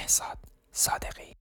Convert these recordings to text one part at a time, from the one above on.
مهرزاد صادقی.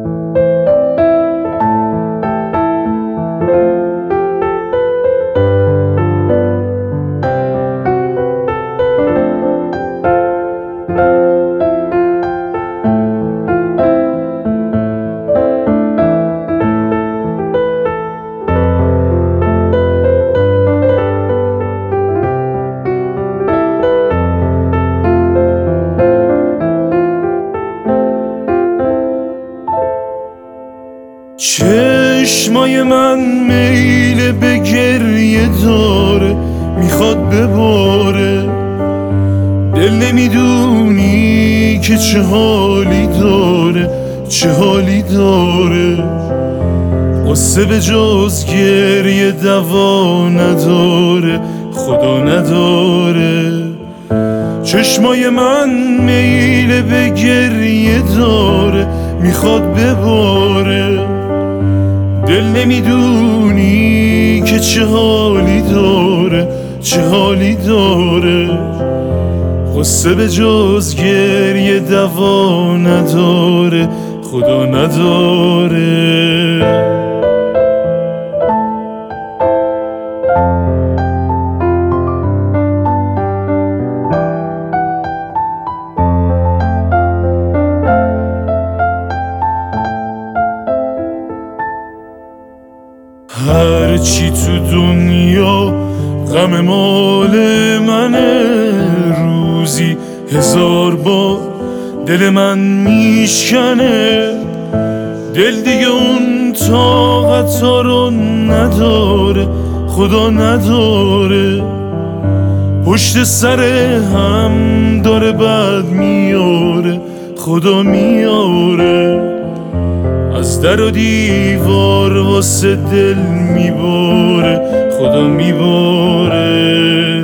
چشمای من میل به گریه داره، میخواد بباره. دل نمیدونی که چه حالی داره، چه حالی داره. قصه به جز گریه دوا نداره، خدا نداره. چشمای من میل به گریه داره، میخواد بباره. دل نمیدونی که چه حالی داره، چه حالی داره. قصه به جز گریه دوا نداره، خدا نداره. هرچی تو دنیا غم مال منه، روزی 1000 بار دل من میشکنه. دل دیگه اون طاقتا رو نداره، خدا نداره. پشت سر هم داره بد میاره، خدا میاره. از در و دیوار واسه دل میباره، خدا میباره.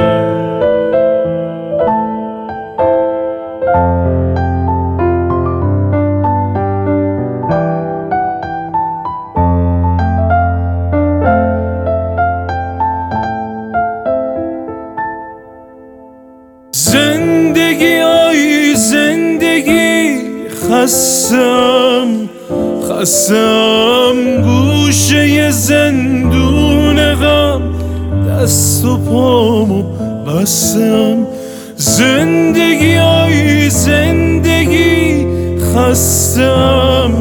زندگی آی زندگی، خستم گوشه زندون غم، دست و پامو بستم. زندگی آی زندگی، خستم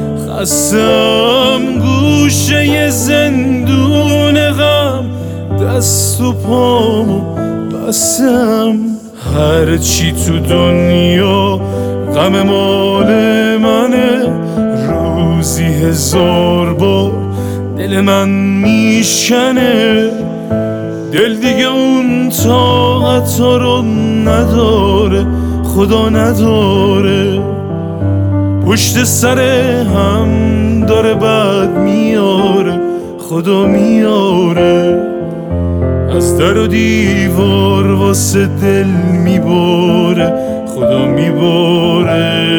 گوشه زندون غم، دست و پامو بستم. هرچی تو دنیا غم مال منه، روزی 1000 بار دل من میشکنه. دل دیگه اون طاقتا رو نداره، خدا نداره. پشت سر هم داره بد میاره، خدا میاره. از در و دیوار واسه دل میباره، خدا میباره.